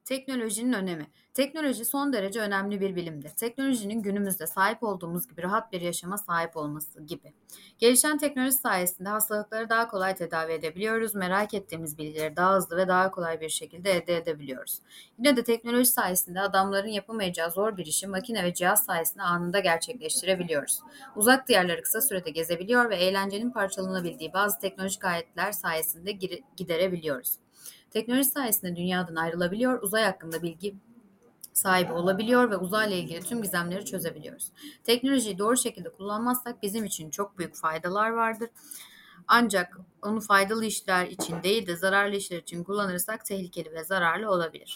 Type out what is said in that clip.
Teknolojinin önemi. Teknoloji son derece önemli bir bilimdir. Teknolojinin günümüzde sahip olduğumuz gibi rahat bir yaşama sahip olması gibi. Gelişen teknoloji sayesinde hastalıkları daha kolay tedavi edebiliyoruz, merak ettiğimiz bilgileri daha hızlı ve daha kolay bir şekilde elde edebiliyoruz. Yine de teknoloji sayesinde adamların yapamayacağı zor bir işi makine ve cihaz sayesinde anında gerçekleştirebiliyoruz. Uzak diyarları kısa sürede gezebiliyor ve eğlencenin parçalanabildiği bazı teknolojik aletler sayesinde giderebiliyoruz. Teknoloji sayesinde dünyadan ayrılabiliyor, uzay hakkında bilgi sahibi olabiliyor ve uzayla ilgili tüm gizemleri çözebiliyoruz. Teknolojiyi doğru şekilde kullanmazsak bizim için çok büyük faydalar vardır. Ancak onu faydalı işler için değil de zararlı işler için kullanırsak tehlikeli ve zararlı olabilir.